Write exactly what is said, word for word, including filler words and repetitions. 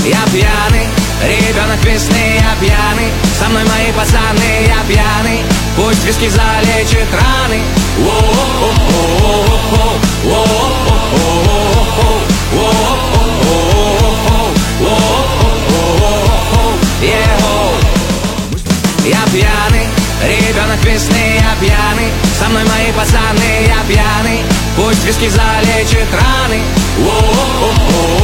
Я пьяный, ребенок весны, я пьяный. Со мной мои пацаны, я пьяный. Пусть виски залечит раны. Я пьяный, ребенок весны, я пьяный. Со мной мои пацаны, я пьяный. Пусть виски залечит раны.